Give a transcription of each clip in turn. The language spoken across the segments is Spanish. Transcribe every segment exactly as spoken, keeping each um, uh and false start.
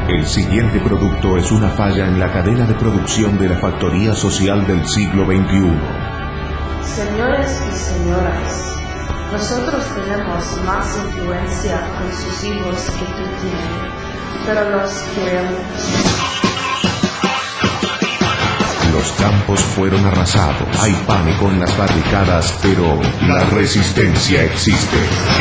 El siguiente producto es una falla en la cadena de producción de la factoría social del siglo veintiuno. Señores y señoras, nosotros tenemos más influencia con sus hijos que tú tienes, pero los queremos. Los campos fueron arrasados, hay pánico en las barricadas, pero la resistencia existe.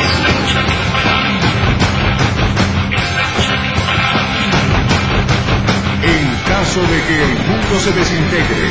En caso de que el mundo se desintegre,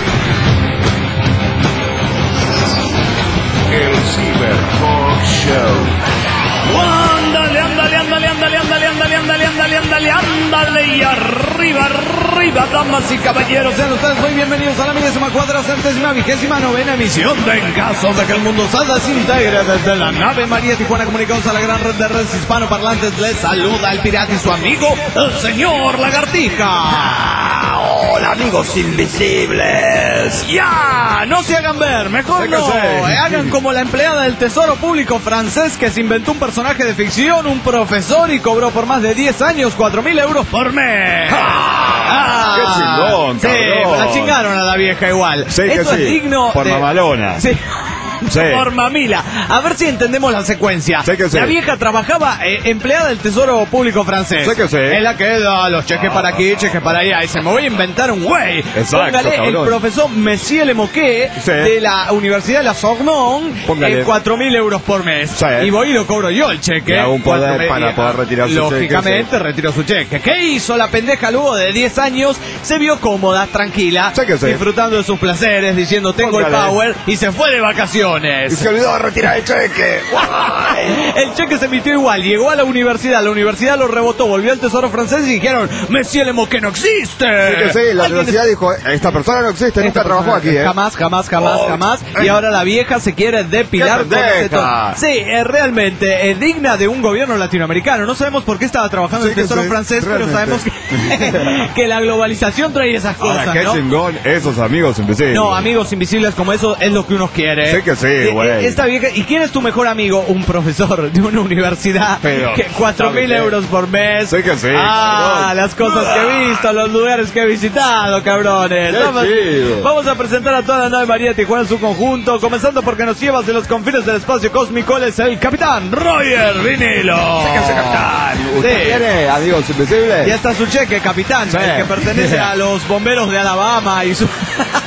el Cybertalk Show. Ándale, ándale, ándale, ándale, ándale, ándale, ándale, ándale, ándale, ándale, y arriba, arriba, damas y caballeros, sean ustedes muy bienvenidos a la milésima cuadracentésima vigésima novena emisión de En Caso de que el Mundo se desintegre desde la nave María Tijuana, comunicados a la gran red de redes hispanoparlantes. Les saluda el pirata y su amigo, el señor Lagartija. Hola, amigos invisibles. Ya, no se hagan ver, mejor no, eh, hagan como la empleada del Tesoro Público francés que se inventó un personaje de ficción, un profesor, y cobró por más de diez años cuatro mil euros por mes. ¡Ah! ¡Qué chingón, Sí, cabrón! la chingaron a la vieja igual. Sí, que Esto sí, es digno por de... mamalona. Sí. Sí. Por mamila. A ver si entendemos la secuencia. Sí que sí. La vieja trabajaba eh, empleada del Tesoro Público francés. Sí que sí. Es la que da los cheques para aquí, cheques para allá. Y se me voy a inventar un güey. Exacto, Póngale cabrón. el profesor Monsieur Lemoquet, Sí. de la Universidad de la Sorbonne, Póngale. en cuatro mil euros por mes. Sí. Y voy y lo cobro yo el cheque. Le hago un poder Cuatro mil- para poder retirar su cheque, Lógicamente sí. retiró su cheque. ¿Qué hizo la pendeja luego de diez años? Se vio cómoda, tranquila, Sí que sí. disfrutando de sus placeres, diciendo tengo el Póngale. power, y se fue de vacaciones. Y se olvidó de retirar el cheque. El cheque se emitió igual, llegó a la universidad, la universidad lo rebotó, volvió al Tesoro francés y dijeron, Monsieur Lemoquet no existe. Sí que sí, la Alguien- universidad dijo, esta persona no existe, nunca Esta trabajó persona- aquí, ¿eh? Jamás, jamás, jamás, Oh, jamás. ay. Y ahora la vieja se quiere depilar ¡Qué con ese pendeja! tono. Sí, es realmente es digna de un gobierno latinoamericano. No sabemos por qué estaba trabajando Sí en el que Tesoro sí, francés, pero sabemos realmente. que, que la globalización trae esas Ahora, cosas, qué ¿no? chingón esos amigos invisibles. No, amigos invisibles como eso es lo que uno quiere. Sí que sí, Eh, güey. eh, Esta vieja, ¿y quién es tu mejor amigo? Un profesor de una universidad. Pero, que cuatro mil ¿sabe qué? euros por mes. Sí que sí, Ah, cabrón. las cosas que he visto, los lugares que he visitado, cabrones. Qué Vamos, chido. vamos a presentar a toda la nave María Tijuana en su conjunto, comenzando porque nos lleva de los confines del espacio cósmico. Él es el capitán Roger Vinilo. Sí que sí, capitán. Sí. ¿Usted tiene amigos invisibles? Ya está su cheque, capitán, Sí. el que pertenece a los bomberos de Alabama y su...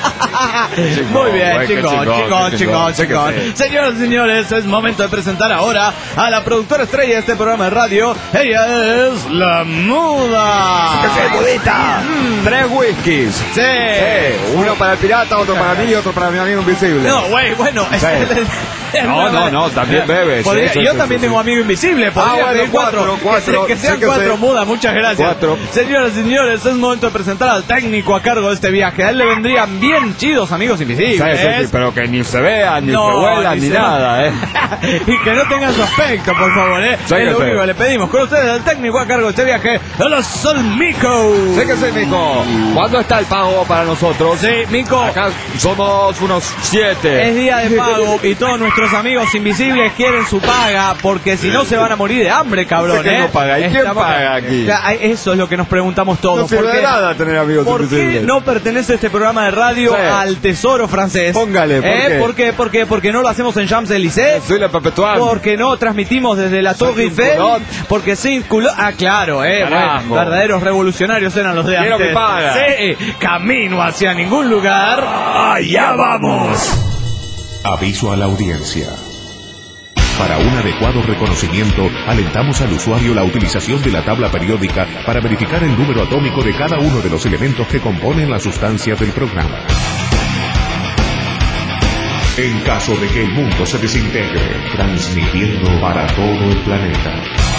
Muy bien, güey, qué chingón, chingón, chingón, qué chingón, chingón. chingón. Sí que sí. Señoras y señores, es momento de presentar ahora a la productora estrella de este programa de radio. Ella es la Muda. ¡Que sí, mudita! Mm. Tres whiskies. Sí. Sí, uno para el pirata, otro para mí y otro para mi amigo invisible. No, güey, bueno. Sí. No, no, no, también bebe, sí, Podría- sí, yo sí, también sí, tengo sí. amigo invisible. Podría Ah, bueno, pedir cuatro. cuatro, cuatro, Que, se- que sean sí que cuatro sí. mudas, muchas gracias. Cuatro. Señoras y señores, es momento de presentar al técnico a cargo de este viaje. A él le vendrían bien chidos amigos Sí, invisibles. sí, sí, pero que ni se vean, ni No, se huelan, ni ni, se- nada, ¿eh? Y que no tengan su aspecto, por favor, ¿eh? Sí, es que lo sí. único que le pedimos. Con ustedes, el técnico a cargo de este viaje, él es el Mico. Sí que sí, Mico. ¿Cuándo está el pago para nosotros? Sí, Mico. Acá somos unos siete. Es día de pago y todos nuestros amigos invisibles quieren su paga porque si no se van a morir de hambre, cabrón. Sé que ¿eh? no paga. ¿Y quién Estamos- paga aquí? Ya, Eso es lo que nos preguntamos todos. No sirve ¿Por qué- de nada tener amigos ¿Por qué invisibles. no pertenece este programa de radio Sí. al tesoro francés? Póngale, ¿por ¿Eh? qué? ¿Por qué? ¿Por qué? Porque no lo hacemos en Champs-Élysées. Soy la perpetual. Porque no transmitimos desde la Torre Saint Eiffel. Culot. Porque Saint Culot. Ah, claro, eh. Carajo. Bueno, verdaderos revolucionarios eran los de Quiero antes. que paga. Sí, camino hacia ningún lugar. Allá vamos. Aviso a la audiencia. Para un adecuado reconocimiento, alentamos al usuario la utilización de la tabla periódica para verificar el número atómico de cada uno de los elementos que componen las sustancias del programa. En caso de que el mundo se desintegre, transmitiendo para todo el planeta.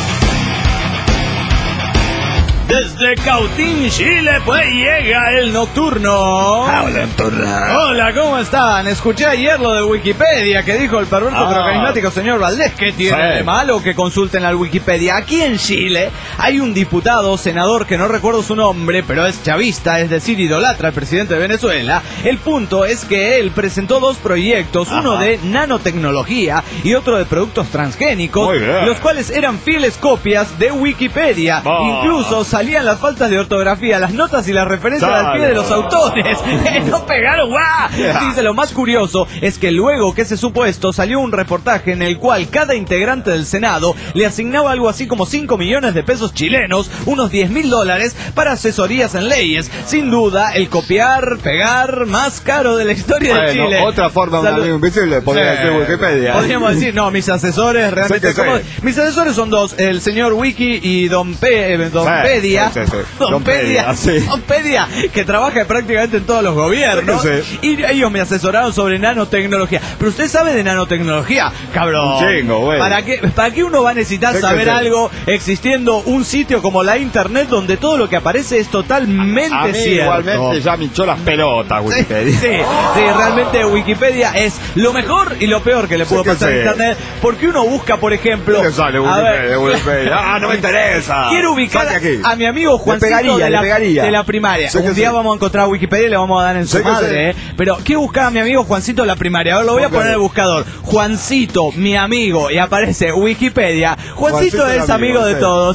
Desde Cautín, Chile, pues llega el nocturno. Hola, nocturno. Hola, ¿cómo están? Escuché ayer lo de Wikipedia que dijo el perverso Ah. pero carismático señor Valdés. ¿Qué tiene Sí. de malo que consulten al Wikipedia? Aquí en Chile hay un diputado, senador, que no recuerdo su nombre, pero es chavista, es decir, idolatra al presidente de Venezuela. El punto es que él presentó dos proyectos, Ajá. uno de nanotecnología y otro de productos transgénicos, Muy bien. los cuales eran fieles copias de Wikipedia. Ah. Incluso salió salían las faltas de ortografía, las notas y las referencias Claro. al pie de los autores. No pegaron, ¡guau! Dice, lo más curioso es que luego que se supo esto, salió un reportaje en el cual cada integrante del Senado le asignaba algo así como cinco millones de pesos chilenos, unos diez mil dólares, para asesorías en leyes. Sin duda, el copiar, pegar más caro de la historia Bueno, de Chile. otra forma, un Salud. amigo invisible, podría Sí. ser Wikipedia. Podríamos decir, no, mis asesores realmente... Sí que sí. ¿cómo? Mis asesores son dos, el señor Wiki y Don, Pe, eh, Don Sí, Pedia. sí, sí, sí. Don, Don Pedia, Pedia, sí. Don Pedia, que trabaja prácticamente en todos los gobiernos. Sí que Y ellos me asesoraron sobre nanotecnología. Pero usted sabe de nanotecnología, cabrón. Un chingo, güey. ¿Para qué, ¿Para qué uno va a necesitar Sí que saber sí. algo existiendo un sitio como la internet donde todo lo que aparece es totalmente A mí cierto? igualmente ya me hinchó las pelotas, Sí, Wikipedia. sí, sí, realmente Wikipedia es lo mejor y lo peor que le pudo Sí que pasar a sí. internet, porque uno busca, por ejemplo, ¿Qué sale a Wikipedia? ver, Wikipedia? Ah, no me interesa. quiero ubicar Saque aquí. a mi amigo Juancito Le pegaría, de, la, le pegaría. de la primaria. Sí que Un día sí. vamos a encontrar Wikipedia y le vamos a dar en su Sí que madre, sí. ¿eh? Pero quiero buscar a mi amigo Juancito de la primaria. Ahora lo voy a Ok. poner en el buscador. Juancito, mi amigo, y aparece Wikipedia. Juancito, Juancito es el amigo, amigo, de sí. todos.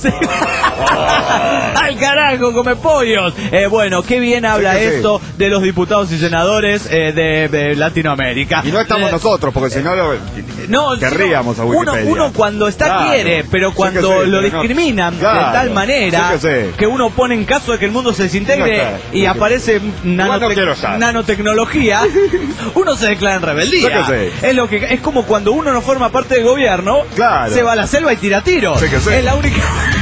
Al carajo, come pollos. Eh, bueno, qué bien habla Sí que sí. esto de los diputados y senadores eh, de, de Latinoamérica. Y no estamos Eh, nosotros, porque si no lo... no, querríamos a uno, Wikipedia. uno cuando está Claro. quiere, pero Sí cuando que sí, lo pero no- discriminan Claro. de tal manera Sí que sí. que uno pone en caso de que el mundo se desintegre No está. y Sí que- aparece Igual no nanotec- quiero estar. nanotecnología, uno se declara en rebeldía. Sí que sí. Es lo que es como cuando uno no forma parte del gobierno, Claro. se va a la selva y tira tiros. Sí que sí. Es la única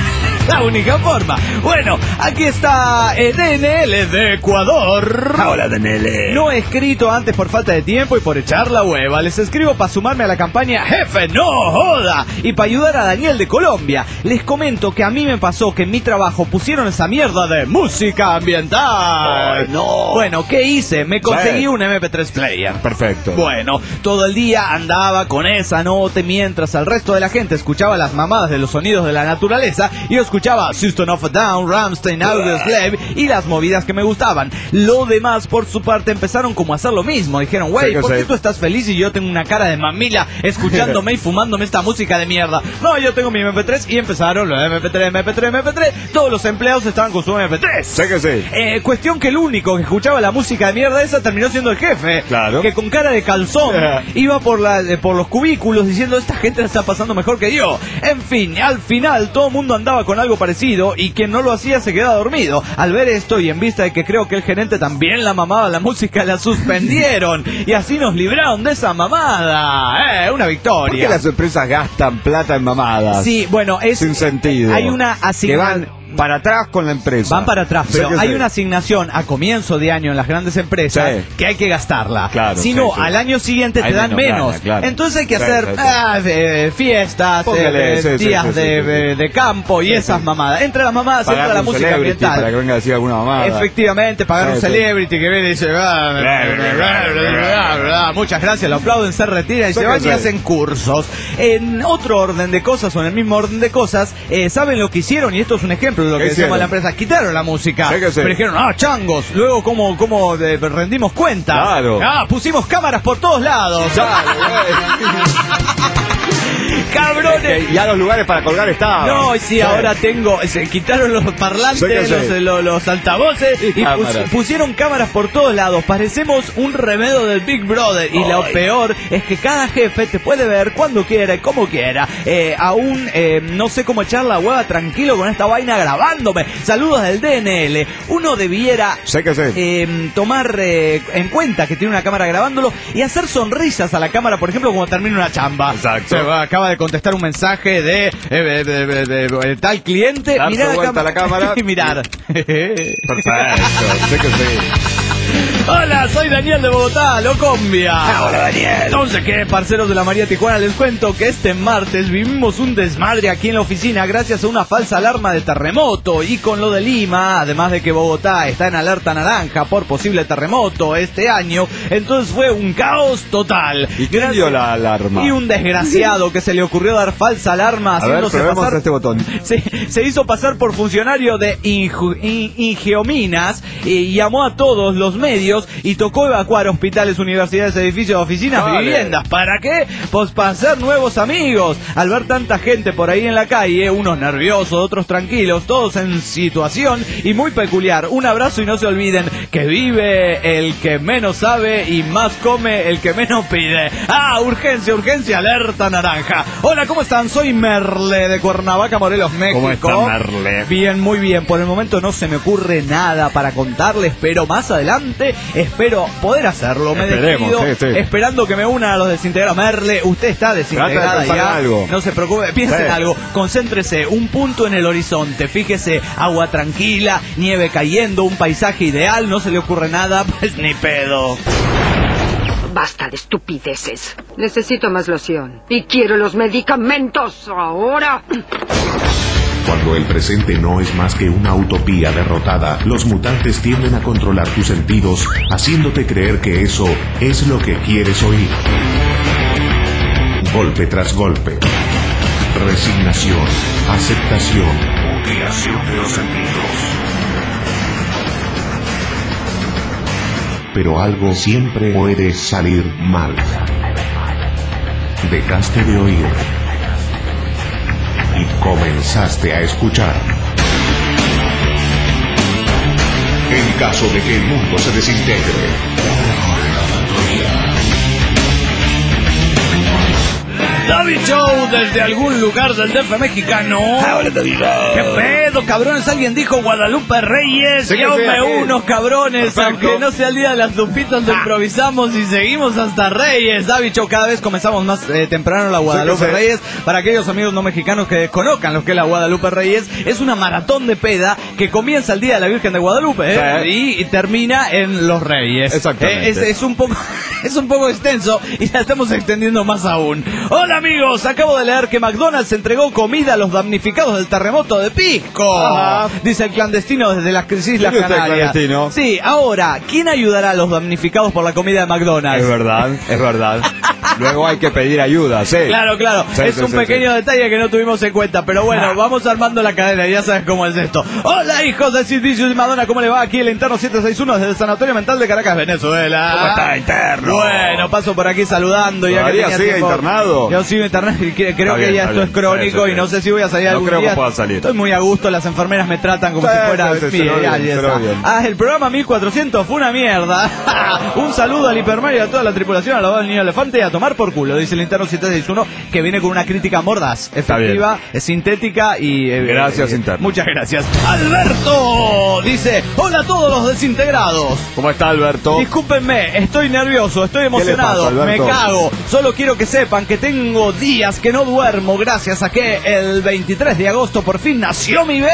La única forma. Bueno, aquí está eh, D N L de Ecuador. Hola, D N L. No he escrito antes por falta de tiempo y por echar la hueva. Les escribo para sumarme a la campaña Jefe, no joda. Y para ayudar a Daniel de Colombia. Les comento que a mí me pasó que en mi trabajo pusieron esa mierda de música ambiental. Ay, no. Bueno, ¿qué hice? Me conseguí Sí. un eme pe tres player. Perfecto. Bueno, todo el día andaba con esa nota mientras el resto de la gente escuchaba las mamadas de los sonidos de la naturaleza y yo escuchaba System of a Down, Rammstein, Audioslave y las movidas que me gustaban. Lo demás, por su parte, empezaron como a hacer lo mismo. Dijeron, güey, Sí que ¿por qué sí. tú estás feliz y yo tengo una cara de mamila escuchándome y fumándome esta música de mierda? No, yo tengo mi eme pe tres y empezaron los eme pe tres, eme pe tres, eme pe tres. Todos los empleados estaban con su eme pe tres. Sé que sí. Eh, cuestión que el único que escuchaba la música de mierda esa terminó siendo el jefe. Claro. Que con cara de calzón Yeah. iba por, la, eh, por los cubículos diciendo, esta gente la está pasando mejor que yo. En fin, al final todo el mundo andaba con algo parecido y quien no lo hacía se quedaba dormido. Al ver esto y en vista de que creo que el gerente también la mamaba la música, la suspendieron. Y así nos libraron de esa mamada. Eh, una ¿Por victoria. qué las empresas gastan plata en mamadas? Sí, bueno, es... Sin sentido. Hay una Que asignación... van para atrás con la empresa. Van para atrás, Sé pero que hay sí. una asignación a comienzo de año en las grandes empresas Sí. que hay que gastarla. Claro, si no, sí, sí. al año siguiente te Hay dan menos menos. plata, claro. Entonces hay que Sí, hacer sí, sí. ah, eh, fiestas, Póngale, eh, sí, sí, días sí, sí, de, sí, sí. de- de campo y Sí, esas sí. mamadas. Entre las mamadas Pagar entra la un música celebrity ambiental. para que venga a decir alguna mamada. Efectivamente, pagar Sí, un sí. celebrity que viene y dice, "Ah, muchas gracias, lo aplauden, se retiran y Sí se que van y sí. hacen cursos. En otro orden de cosas o en el mismo orden de cosas, eh, ¿saben lo que hicieron? Y esto es un ejemplo de lo ¿Qué que decíamos hicieron? la empresa. Quitaron la música. Sí que sí. Pero dijeron, ah, changos. Luego, ¿cómo, cómo eh, rendimos cuenta? Claro. Ah, pusimos cámaras por todos lados. Cabrones. Y ya los lugares para colgar estaban. No, sí, ahora tengo. Se quitaron los parlantes, Sí que sí. los, los, los altavoces y pus- Cámaras. pusieron cámaras por todos lados. Parecemos un remedio del Big Brother. Y lo Ay. peor es que cada jefe te puede ver cuando quiera y como quiera. Eh, aún eh, no sé cómo echar la hueva tranquilo con esta vaina grabándome. Saludos del D N L. Uno debiera Sé que sí. eh, tomar eh, en cuenta que tiene una cámara grabándolo y hacer sonrisas a la cámara, por ejemplo, cuando termina una chamba. Exacto. Se va, acaba de contestar un mensaje de, eh, de, de- de- de- de tal cliente. Darse Mirar vuelta a la cámara. y mirar. Perfecto. Sé que sí. Hola, soy Daniel de Bogotá, Locombia. Hola, Daniel. Entonces, ¿qué, parceros de la María Tijuana? Les cuento que este martes vivimos un desmadre aquí en la oficina gracias a una falsa alarma de terremoto. Y con lo de Lima, además de que Bogotá está en alerta naranja por posible terremoto este año, entonces fue un caos total. ¿Y quién Gracias- dio la alarma? Y un desgraciado que se le ocurrió dar falsa alarma A ver, haciéndose probemos pasar... este botón. Se, se hizo pasar por funcionario de Inju- In- Ingeominas y llamó a todos los medios ríos y tocó evacuar hospitales, universidades, edificios, oficinas, Vale. viviendas. ¿Para qué? Pues para hacer nuevos amigos. Al ver tanta gente por ahí en la calle, unos nerviosos, otros tranquilos, todos en situación y muy peculiar. Un abrazo y no se olviden que vive el que menos sabe y más come el que menos pide. Ah, urgencia, urgencia, alerta naranja. Hola, ¿cómo están? Soy Merle de Cuernavaca, Morelos, México. ¿Cómo está, Merle? Bien, muy bien. Por el momento no se me ocurre nada para contarles, pero más adelante espero poder hacerlo. Me Esperemos, despido sí, sí. esperando que me una a los desintegrados. Merle, usted está desintegrada Trata de pensar ya. en algo. No se preocupe, piense Sí. en algo. Concéntrese, un punto en el horizonte. Fíjese, agua tranquila, nieve cayendo, un paisaje ideal. No se le ocurre nada, pues ni pedo. Basta de estupideces. Necesito más loción. Y quiero los medicamentos ahora. Cuando el presente no es más que una utopía derrotada, los mutantes tienden a controlar tus sentidos, haciéndote creer que eso es lo que quieres oír. Golpe tras golpe. Resignación, aceptación, mutilación de los sentidos. Pero algo siempre puede salir mal. Dejaste de oír y comenzaste a escuchar. En caso de que el mundo se desintegre, David Show desde algún lugar del D F mexicano. ¿Qué pedo, cabrones? Alguien dijo Guadalupe Reyes. Sí, Yo sí, me sí. unos cabrones. Perfecto. Aunque no sea el día de las lupitas, lo improvisamos y seguimos hasta Reyes. David Show, cada vez comenzamos más eh, temprano la Guadalupe Sí, sí. Reyes. Para aquellos amigos no mexicanos que desconozcan lo que es la Guadalupe Reyes, es una maratón de peda que comienza el día de la Virgen de Guadalupe, ¿eh? Sí. y, y termina en los Reyes. Exactamente. Eh, es, es un poco es un poco extenso y la estamos extendiendo más aún. Hola amigos, acabo de leer que McDonald's entregó comida a los damnificados del terremoto de Pisco. Ajá. Dice el clandestino desde las Islas ¿Tiene usted Canarias. clandestino? Sí, ahora, ¿quién ayudará a los damnificados por la comida de McDonald's? Es verdad, es verdad. Luego hay que pedir ayuda, sí. Claro, claro, Sí, es sí, un sí, pequeño sí. detalle que no tuvimos en cuenta, pero bueno, Ah. vamos armando la cadena, ya sabes cómo es esto. Hola hijos de Sid Vicious y Madonna, ¿cómo le va? Aquí el interno siete seis uno desde el Sanatorio Mental de Caracas, Venezuela. ¿Cómo está, interno? Bueno, paso por aquí saludando. Ya que ¿Todavía tenía sigue tiempo. internado? Yo sigo internado y que- creo Está que bien, ya está esto bien. es crónico Sí, sí, y no sí. sé si voy a salir No algún creo que día. pueda salir. Estoy muy a gusto, las enfermeras me tratan como Sí, si fuera sí, sí, mi se lo bien, belleza. se lo bien. Ah, el programa mil cuatrocientos fue una mierda. Un saludo al Hipermario y a toda la tripulación, a la voz del niño elefante y a tomar por culo, dice el interno siete seis uno, que viene con una crítica mordaz, Está efectiva, es sintética y... eh, Gracias, eh, interno. Muchas gracias. Alberto dice, hola a todos los desintegrados. ¿Cómo está, Alberto? Discúlpenme, estoy nervioso, estoy le emocionado, pasa, me Alberto? cago. Solo quiero que sepan que tengo días que no duermo gracias a que el veintitrés de agosto por fin nació mi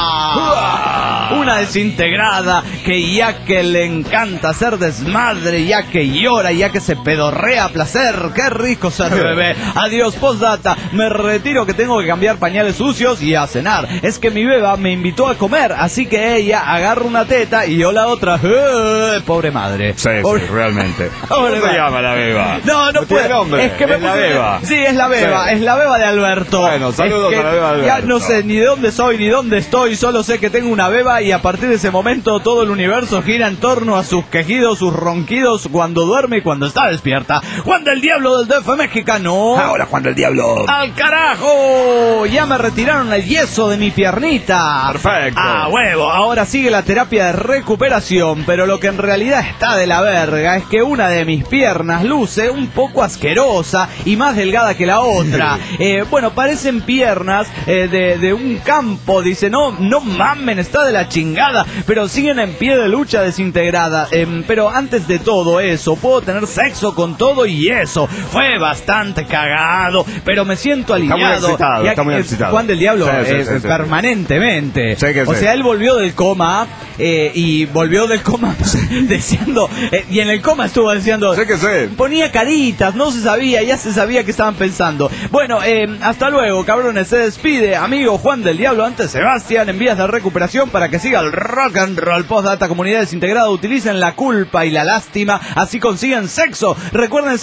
beba. Una desintegrada que ya que le encanta hacer desmadre, ya que llora, ya que se pedorrea a placer. Qué rico ser bebé. Adiós, postdata. Me retiro que tengo que cambiar pañales sucios y a cenar. Es que mi beba me invitó a comer, así que ella agarra una teta y yo la otra. ¡Eh! Pobre madre. Sí, Pobre- sí, realmente. ¿Cómo Pobre se madre. llama la beba? No, no, tiene puede. nombre. Es que me es la puse- beba. Sí, es la beba, Sí. es la beba de Alberto. Bueno, saludos Es que a la beba de Ya Alberto. no sé ni de dónde soy ni dónde estoy, solo sé que tengo una beba y a partir de ese momento todo el universo gira en torno a sus quejidos, sus ronquidos cuando duerme y cuando está despierta. Juan del Diablo del D F mexicano. Ahora, Juan del Diablo. ¡Al carajo! Ya me retiraron el yeso de mi piernita. Perfecto. Ah, huevo. Ahora sigue la terapia de recuperación, pero lo que en realidad está de la verga es que una de mis piernas luce un poco asquerosa y más delgada que la otra. Eh, bueno, parecen piernas eh, de, de un campo. Dice, no, no mamen, está de la chingada, pero siguen en pie de lucha desintegrada. Eh, pero antes de todo eso, puedo tener sexo con todo y eso. Fue bastante cagado, pero me siento Está muy aliviado. excitado, Ya está muy que- excitado. Juan del Diablo, Sí, sí, eh, sí, sí. permanentemente. Sí que o sí. sea, él volvió del coma eh, y volvió del coma diciendo, eh, y en el coma estuvo diciendo, Sí que sí. ponía caritas, no se sabía, ya se sabía que estaban pensando. Bueno, eh, hasta luego, cabrones, se despide, amigo Juan del Diablo, antes Sebastián, en vías de recuperación para que siga el rock and roll. Postdata, comunidad desintegrada, utilicen la culpa y la lástima, así consiguen sexo. Recuerden ese consejo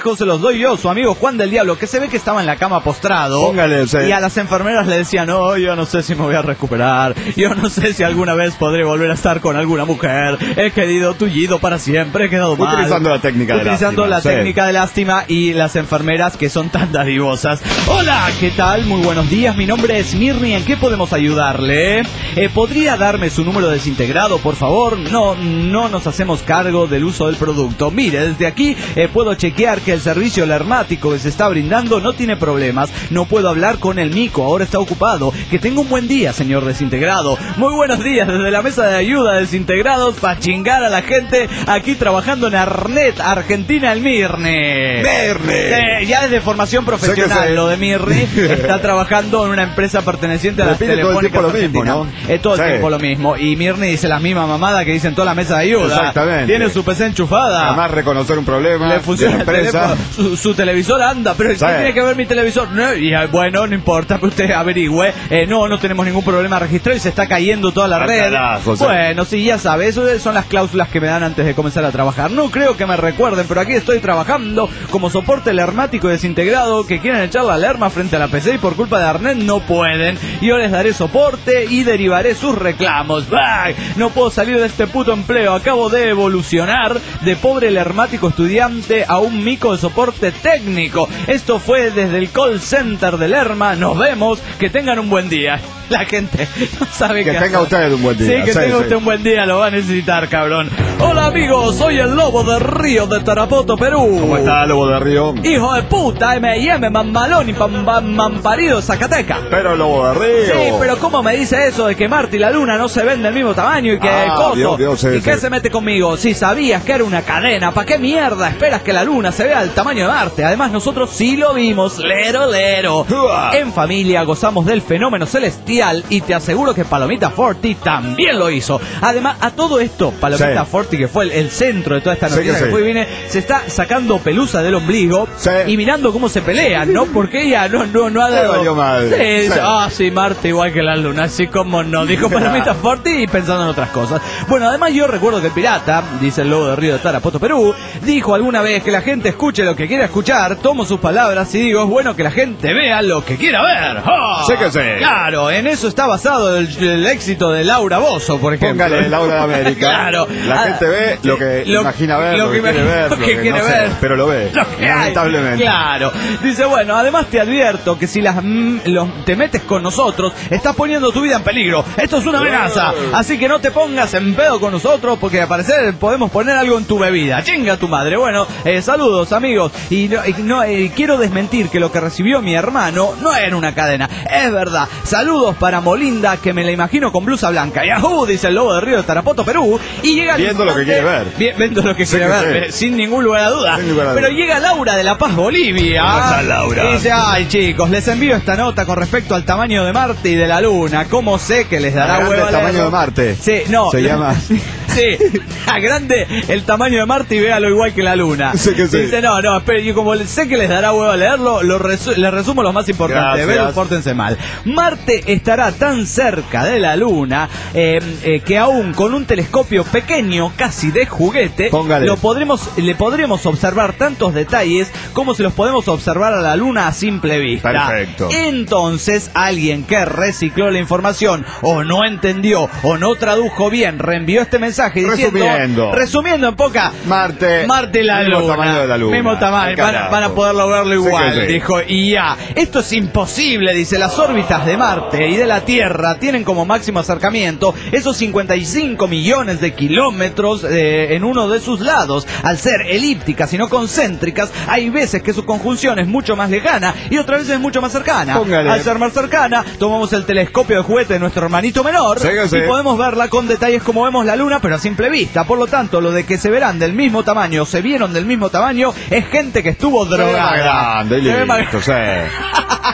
consejos se los doy yo, su amigo Juan del Diablo, que se ve que estaba en la cama postrado. Póngale, sí. Y a las enfermeras le decían, no, yo no sé si me voy a recuperar, yo no sé si alguna vez podré volver a estar con alguna mujer, he quedado tullido para siempre, he quedado mal. Utilizando la técnica de Utilizando lástima. la sí. técnica de lástima y las enfermeras que son tan dadivosas. Hola, ¿qué tal? Muy buenos días, mi nombre es Mirni, ¿en qué podemos ayudarle? Eh, ¿Podría darme su número desintegrado, por favor? No, no nos hacemos cargo del uso del producto. Mire, desde aquí eh, puedo chequear que el servicio alermático que se está brindando no tiene problemas. No puedo hablar con el mico, ahora está ocupado. Que tenga un buen día, señor desintegrado. Muy buenos días desde la mesa de ayuda de desintegrados para chingar a la gente aquí trabajando en Arnet, Argentina, el Mirne. Mirne. Eh, ya desde formación profesional, sé. lo de Mirne. Está trabajando en una empresa perteneciente a las Repite todo el telefónicas tiempo lo mismo, argentinas. ¿no? Es todo el Sí. tiempo lo mismo. Y Mirne dice las mismas mamadas que dicen toda la mesa de ayuda. Exactamente. Tiene su P C enchufada. Además reconocer un problema Le funciona de la el empresa. teléfono, su, su televisor anda, pero ¿qué Sí. tiene que ver mi televisor? No, y ah, bueno, no importa, que usted averigüe. Eh, no, no tenemos ningún problema registrado y se está cayendo toda la Al red. carajo, sí. Bueno, sí, ya sabe, eso son las cláusulas que me dan antes de comenzar a trabajar. No creo que me recuerden, pero aquí estoy trabajando como soporte alermático desintegrado que quieren echar la alarma frente a la P C y por culpa de Arnet no pueden. Yo les daré soporte y derivaré sus reclamos. ¡Ay! No puedo salir de este puto empleo. Acabo de evolucionar de pobre alermático estudiante a un mico de soporte técnico. Esto fue desde el call center del Lerma. Nos vemos. Que tengan un buen día. La gente no sabe Que qué tenga hacer. usted un buen día. Sí, que Sí, tenga sí. usted un buen día. Lo va a necesitar, cabrón. Hola, amigos. Soy el Lobo de Río de Tarapoto, Perú. ¿Cómo está, Lobo de Río? Hijo de puta, M y M, mammalón y pam, pam, mamparido, Zacateca. Pero Lobo de Río. Sí, pero ¿cómo me dice eso de que Marte y la Luna no se ven del mismo tamaño y que Ah, el coso? Dios, Dios, sí, ¿Y qué sí. se mete conmigo? Si sabías que era una cadena, ¿para qué mierda esperas que la Luna se vea al tamaño de Marte? Además, nosotros sí lo vimos, lero, lero. Uah. En familia gozamos del fenómeno celestial y te aseguro que Palomita Forti también lo hizo. Además, a todo esto, Palomita Sí. Forti, que fue el, el centro de toda esta Sí noticia que que sí. fue y vine, se está sacando pelusa del ombligo Sí. y mirando cómo se pelean, ¿no? Porque ella no, no, no ha Le dado... valió madre. Sí, Sí. ah, sí, Marte igual que la Luna, así como no, dijo Palomita Forti y pensando en otras cosas. Bueno, además yo recuerdo que el pirata, dice el Lobo de Río de Tarapoto, Perú, dijo alguna vez que la gente escuche lo que quiera escuchar, tomo sus palabras y digo, es bueno que la gente vea lo que quiera ver. ¡Ah! Sí que sí. Claro, en eso está basado el, el éxito de Laura Bozzo, por ejemplo. Póngale Laura de América. Claro. La Ah, gente ve lo que lo- imagina ver, lo lo, que, que quiere me- ver, lo lo que que quiere no sé, ver. pero lo ve. Lo que hay. Lamentablemente. Claro. Dice, bueno, además te advierto que si las mm, los, te metes con nosotros, estás poniendo tu vida en peligro. Esto es una amenaza. Así que no te pongas en pedo con nosotros porque al parecer podemos poner algo en tu bebida. Chinga tu madre. Bueno, eh, saludos amigos. Y no, y no, eh, quiero desmentir que lo que recibió mi hermano no era una cadena. Es verdad. Saludos para Molinda, que me la imagino con blusa blanca. Yahoo, dice el Lobo de Río de Tarapoto, Perú. Y llega el Viendo lo que instante- quiere ver. Bien, viendo lo que Sí quiere que ver, sí. eh, sin ningún lugar a duda. Sin lugar a duda. Pero llega Laura de La Paz, Bolivia. ¿Cómo está, Laura? Y dice, ay chicos, les envío esta nota con respecto al tamaño de Marte y de la Luna. ¿Cómo sé que les dará Agrande huevo el tamaño leerlo? de Marte. Sí, no. Se llama. Sí, agrande el tamaño de Marte y véalo igual que la Luna. Sí que sí. Dice, no, no, espere, yo como sé que les dará huevo a leerlo, lo resu- les resumo lo más importante. Gracias. Pero pórtense mal. Marte estará tan cerca de la Luna eh, eh, que aún con un telescopio pequeño, casi de juguete, Póngale. lo podremos, le podremos observar tantos detalles como si los podemos observar a la Luna a simple vista. Perfecto. Entonces, alguien que recicló la información o no entendió o no tradujo bien, reenvió este mensaje diciendo, Resumiendo. resumiendo en poca, Marte. Marte y la mismo Luna. tamaño de la Luna. Mismo tamaño, Al van, carajo. van a poderlo verlo Sí igual, que sí. dijo, y ya. Esto es imposible, dice, las órbitas de Marte y de la Tierra tienen como máximo acercamiento esos cincuenta y cinco millones de kilómetros eh, en uno de sus lados. Al ser elípticas y no concéntricas, hay veces que su conjunción es mucho más lejana y otras veces mucho más cercana. Póngale. Al ser más cercana, tomamos el telescopio de juguete de nuestro hermanito menor Sí que sí. y podemos verla con detalles como vemos la Luna, pero a simple vista. Por lo tanto, lo de que se verán del mismo tamaño, se vieron del mismo tamaño, es gente que estuvo Se ve más drogada. grande, Se ve más- listo, sí.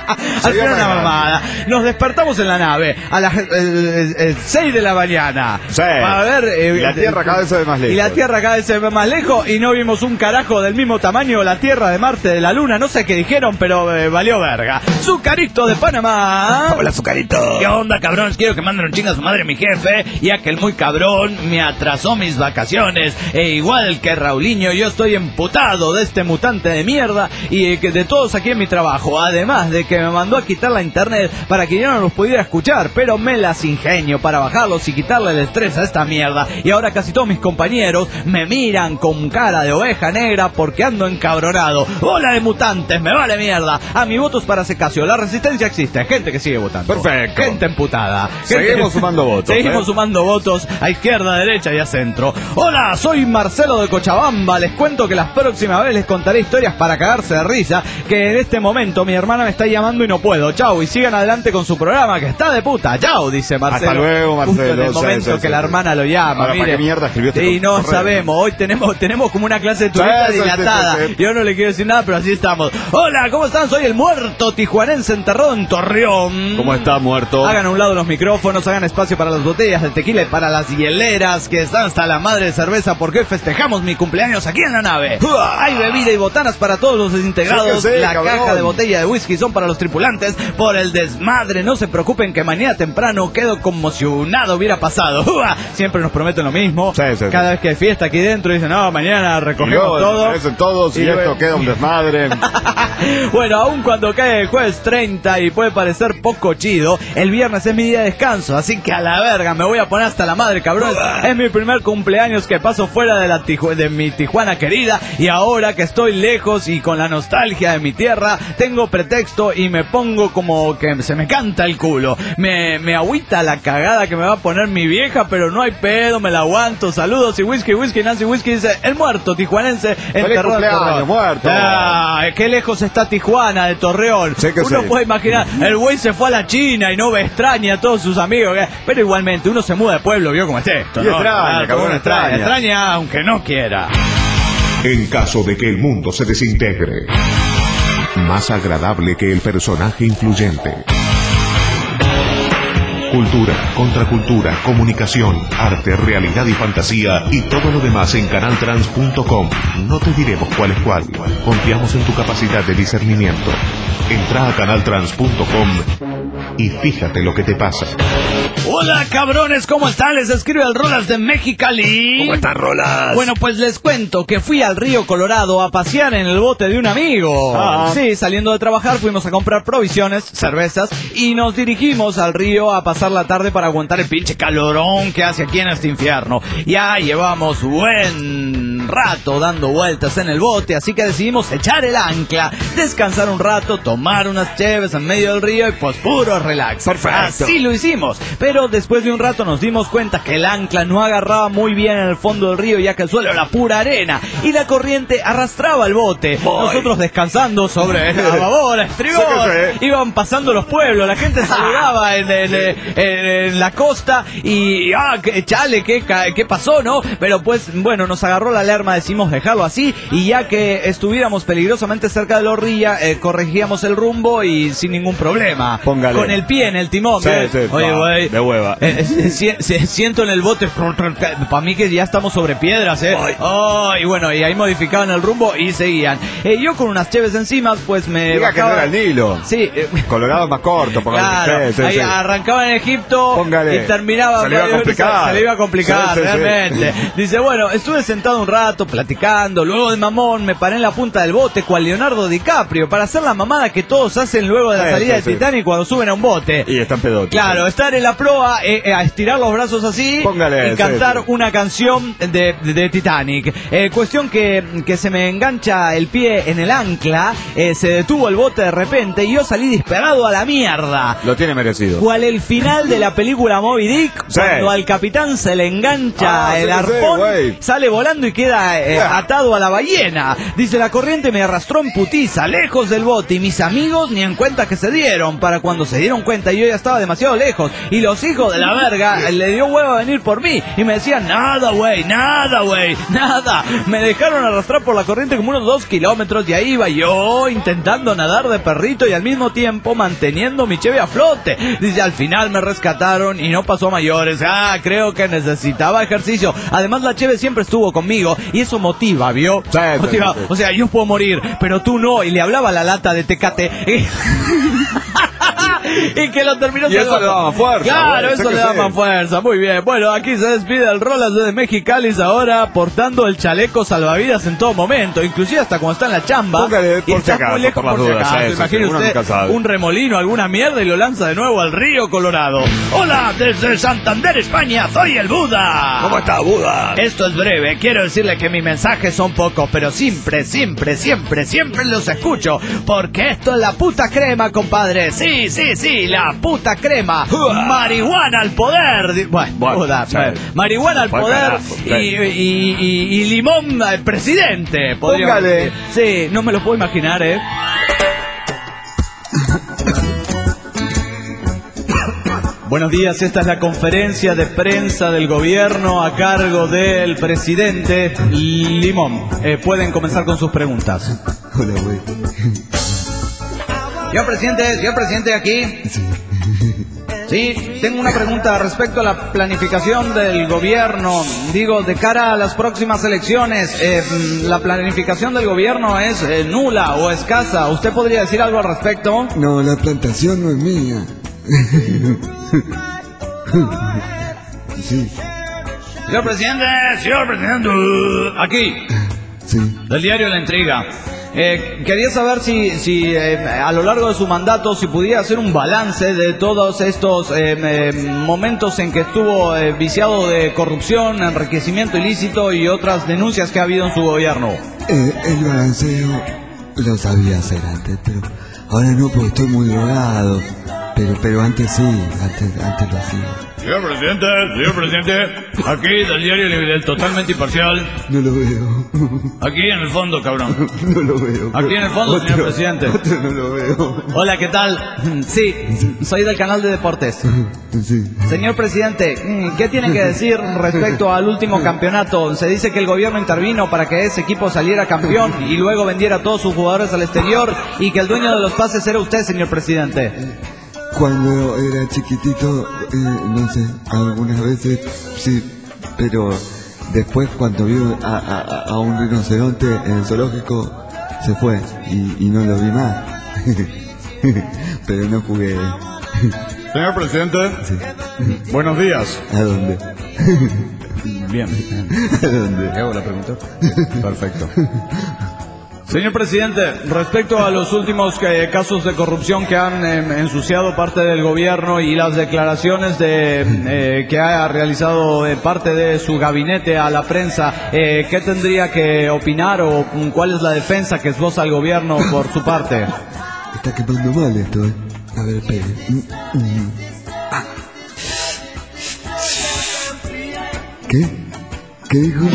Al final una mamada. Nos despertamos en la nave a las seis de la mañana. Sí. Para ver, eh, y la Tierra cada vez se ve más lejos. Y la Tierra cada vez se ve más lejos y no vimos un carajo del mismo tamaño la Tierra de Marte, de la Luna. No sé qué dijeron, pero eh, valió verga. Zucarito de Panamá. Hola, Zucarito. ¿Qué onda, cabrones? Quiero que manden un chingo a su madre mi jefe, ya que el muy cabrón me atrasó mis vacaciones. E igual que Raulinho, yo estoy emputado de este mutante de mierda y eh, que de todos aquí en mi trabajo. Además de que me mandó a quitar la internet para que yo no los pudiera escuchar, pero me las ingenio para bajarlos y quitarle el estrés a esta mierda. Y ahora casi todos mis compañeros me miran con cara de oveja negra porque ando encabronado. Hola de mutantes, me vale mierda. A mi voto es para Secasio, la resistencia existe, gente que sigue votando. Perfecto. Gente emputada. Gente... Seguimos sumando votos. Seguimos ¿eh? sumando votos a izquierda, a derecha y a centro. Hola, soy Marcelo de Cochabamba. Les cuento que las próximas veces les contaré historias para cagarse de risa, que en este momento mi hermana me está llamando y no puedo. Chau, y sigan adelante con su programa que está de puta. Chau, dice Marcelo. Hasta luego, Marcelo. Justo en el momento sí, sí, que sí, la sí. hermana lo llama. Ahora, mire. ¿para qué mierda escribió este Y no correo? sabemos, hoy tenemos tenemos como una clase de turista Sí, sí, dilatada. sí, sí, sí. Yo no le quiero decir nada, pero así estamos. Hola, ¿cómo están? Soy el muerto tijuanense enterrado en Torreón. ¿Cómo está, muerto? Hagan a un lado los micrófonos, hagan espacio para las botellas de tequila y para las hieleras que están hasta la madre de cerveza porque hoy festejamos mi cumpleaños aquí en la nave. Hay bebida y botanas para todos los desintegrados. Sí que sí, la cabrón. caja de botella de whisky son para los tripulantes. Por el desmadre, no se preocupen que mañana temprano quedo como si nada hubiera pasado. Siempre nos prometen lo mismo. Sí, sí, sí. Cada vez que hay fiesta aquí dentro dicen, no, mañana recogemos Y luego todo. desaparecen todos y, Y esto luego- queda un desmadre. Bueno, aun cuando cae el jueves treinta y puede parecer poco chido, el viernes es mi día de descanso, así que a la verga me voy a poner hasta la madre, cabrón. Es mi primer cumpleaños que paso fuera de, la Tiju- de mi Tijuana querida, y ahora que estoy lejos y con la nostalgia de mi tierra, tengo pretexto y me pongo como que se me canta el culo. Me, me agüita la cagada que me va a poner mi vieja, pero no hay pedo, me la aguanto. Saludos y whisky, whisky, Nancy Whisky dice, el muerto tijuanense enterrado en cumpleaños, Torreón. muerto. Ah, qué lejos está Tijuana de Torreón. Sí que Uno sí. puede imaginar, el güey se fue a la China y no ve extraña a todos sus amigos, ¿eh? Pero igualmente uno se muda de pueblo, vio cómo esté esto, Y ¿no? extraña, Claro, cabrón, uno extraña. extraña aunque no quiera. En caso de que el mundo se desintegre, más agradable que el personaje influyente. Cultura, contracultura, comunicación, arte, realidad y fantasía y todo lo demás en canal trans punto com. No te diremos cuál es cuál. Confiamos en tu capacidad de discernimiento. Entra a canal trans punto com y fíjate lo que te pasa. Hola cabrones, ¿cómo están? Les escribe el Rolas de Mexicali. ¿Cómo están, Rolas? Bueno, pues les cuento que fui al río Colorado a pasear en el bote de un amigo. Ah. Sí, saliendo de trabajar fuimos a comprar provisiones, cervezas y nos dirigimos al río a pasar la tarde para aguantar el pinche calorón que hace aquí en este infierno. Ya llevamos buen rato dando vueltas en el bote, así que decidimos echar el ancla, descansar un rato, tomar unas cheves en medio del río y pues puro relax. Perfecto. Así lo hicimos, pero después de un rato nos dimos cuenta que el ancla no agarraba muy bien en el fondo del río, ya que el suelo era pura arena y la corriente arrastraba el bote. Voy. Nosotros descansando sobre a babor, a estribor, Sí que sí. iban pasando los pueblos, la gente saludaba en, en- en- en la costa y ah, que, chale, ¿qué, ca- qué pasó, no? Pero pues bueno, nos agarró la alarma, decimos dejarlo así y ya que estuviéramos peligrosamente cerca de la orilla, eh, corregíamos el rumbo y sin ningún problema. Póngale. Con el pie en el timón. Sí, ¿ves? sí, Oye, va, güey. de hueva. Eh, eh, si- si- siento en el bote, para mí que ya estamos sobre piedras, ¿eh? Ay. Oh, y bueno, y ahí modificaban el rumbo y seguían. Eh, yo con unas cheves encima, pues me Diga que no bajaba- era el Nilo. Sí, eh, Colorado más corto, por claro, sí, sí, ahí sí. arrancaba en Egipto Póngale. y terminaba Se le iba a complicar. se le iba a complicar Sí, sí, sí. realmente. Dice, bueno, estuve sentado un rato platicando, luego de mamón me paré en la punta del bote cual Leonardo DiCaprio para hacer la mamada que todos hacen luego de la Sí, salida sí, de sí. Titanic cuando suben a un bote. Y están pedotes. Claro, estar en la proa, eh, eh, a estirar los brazos así Póngale, y sí, cantar sí. una canción de, de, de Titanic. Eh, cuestión que, que se me engancha el pie en el ancla, eh, se detuvo el bote de repente y yo salí disparado a la mierda. Lo tiene merecido. ¿Cuál el final de la película Moby Dick? Sí. Cuando al capitán se le engancha Ah, el sí, arpón, sí, güey. sale volando y queda eh, Ah. atado a la ballena. Dice, la corriente me arrastró en putiza, lejos del bote, y mis amigos ni en cuenta que se dieron. Para cuando se dieron cuenta yo ya estaba demasiado lejos. Y los hijos hijo de la verga le dio huevo a venir por mí y me decían, nada, güey, nada, güey, nada. Me dejaron arrastrar por la corriente como unos dos kilómetros y ahí iba yo intentando nadar de perrito y al mismo tiempo manteniendo mi cheve a flote. Dice, al final me rescataron y no pasó a mayores. Ah, creo que necesitaba ejercicio. Además, la cheve siempre estuvo conmigo y eso motiva, ¿vio? Sí, motiva. sí, sí. O sea, yo puedo morir, pero tú no. Y le hablaba a la lata de Tecate. Y que lo terminó y eso le daba más fuerza. Claro, güey, eso le daba sí. más fuerza. Muy bien. Bueno, aquí se despide el Rolas de Mexicalis ahora portando el chaleco salvavidas en todo momento, inclusive hasta cuando está en la chamba. Póngale por y está si acaso, muy lejos por por, las si dudas, acaso. eso, Imagine sí, uno usted nunca sabe. un remolino, alguna mierda y lo lanza de nuevo al río Colorado. Hola, desde Santander, España, soy el Buda. ¿Cómo está, Buda? Esto es breve, quiero decirle que mis mensajes son pocos, pero siempre, siempre, siempre, siempre los escucho, porque esto es la puta crema, compadre. Sí, sí, sí, la puta crema. Marihuana al poder. Bueno, Bueno, Buda, sí. bueno, marihuana al Buen poder carajo, y, sí. y, y, y limón al presidente. podríamos Póngale. decir. Sí, no me lo puedo imaginar, ¿eh? Buenos días, esta es la conferencia de prensa del gobierno a cargo del presidente Limón. Eh, pueden comenzar con sus preguntas. Hola, güey. Señor presidente, señor presidente, aquí. Sí, tengo una pregunta respecto a la planificación del gobierno. Digo, de cara a las próximas elecciones, eh, ¿la planificación del gobierno es eh, nula o escasa? ¿Usted podría decir algo al respecto? No, la plantación no es mía. Sí, Señor presidente, señor presidente, aquí, sí. del diario La Intriga. Eh, quería saber si, si eh, a lo largo de su mandato, si pudiera hacer un balance de todos estos eh, eh, momentos en que estuvo eh, viciado de corrupción, enriquecimiento ilícito y otras denuncias que ha habido en su gobierno. Eh, el balanceo lo sabía hacer antes, pero ahora no porque estoy muy drogado. Pero, pero antes sí, antes, antes lo hacía. Señor presidente, señor presidente, aquí del diario El totalmente imparcial, No lo veo. aquí en el fondo, cabrón. No lo veo. Aquí en el fondo, Otro- señor presidente. Otro no lo veo. Hola, ¿qué tal? Sí, soy del canal de deportes. Sí. Señor presidente, ¿qué tiene que decir respecto al último campeonato? Se dice que el gobierno intervino para que ese equipo saliera campeón y luego vendiera a todos sus jugadores al exterior y que el dueño de los pases era usted, señor presidente. Cuando era chiquitito, eh, no sé, algunas veces sí, pero después cuando vi a, a, a un rinoceronte en el zoológico, se fue y, y no lo vi más. Pero no jugué. Señor presidente, Sí. buenos días. ¿A dónde? Bien. ¿A dónde? ¿Hago la pregunta? Perfecto. Señor presidente, respecto a los últimos eh, casos de corrupción que han eh, ensuciado parte del gobierno y las declaraciones de eh, que ha realizado eh, parte de su gabinete a la prensa, eh, ¿qué tendría que opinar o mm, cuál es la defensa que esboza el gobierno por su parte? Está quemando mal esto, ¿eh? A ver, espere. Mm, mm. Ah. ¿Qué? ¿Qué dijo?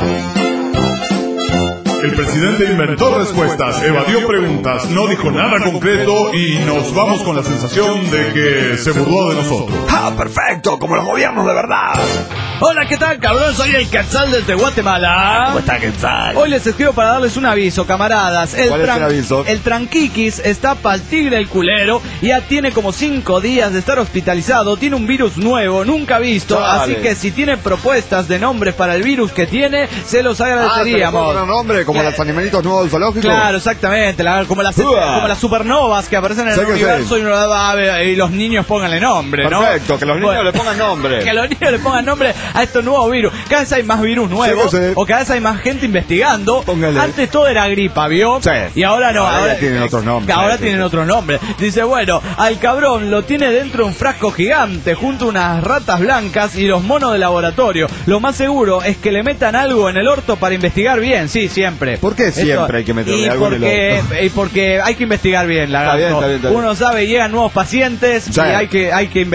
El presidente inventó respuestas, evadió preguntas, no dijo nada concreto y nos vamos con la sensación de que se burló de nosotros. ¡Ah, perfecto! Como los gobiernos de verdad. Hola, ¿qué tal, cabrón? Soy el Quetzal desde Guatemala. ¿Cómo está, Quetzal? Hoy les escribo para darles un aviso, camaradas. El ¿Cuál es el aviso? El tranquiquis está pa'l tigre el culero. Ya tiene como cinco días de estar hospitalizado. Tiene un virus nuevo, nunca visto. Chale. Así que si tiene propuestas de nombres para el virus que tiene, se los Ah, ¿se le puede agradeceríamos. poner nombre? Como Claro. los animalitos nuevos del zoológico. Claro, exactamente, la- como, las, Uah. como las supernovas que aparecen en Sé el que universo sé. y, uno va a ver- y los niños pónganle nombre, ¿no? Perfecto, que los niños Bueno, le pongan nombre. Que los niños le pongan nombre a estos nuevos virus. Cada vez hay más virus nuevos, Sí, que sé. o cada vez hay más gente investigando. Póngale. Antes todo era gripa, ¿vio? Sí. Y ahora no. Ahora ya tienen otros nombres. Ahora Sí, tienen sí. otro nombre. Dice, bueno, al cabrón lo tiene dentro de un frasco gigante junto a unas ratas blancas y los monos de laboratorio. Lo más seguro es que le metan algo en el orto para investigar bien, sí, siempre. ¿Por qué siempre Esto- hay que meterle y algo en el porque, orto? Y porque hay que investigar bien, lagarto. Está bien, está bien, está bien. Uno sabe, llegan nuevos pacientes Sí. y hay que, hay que investigar.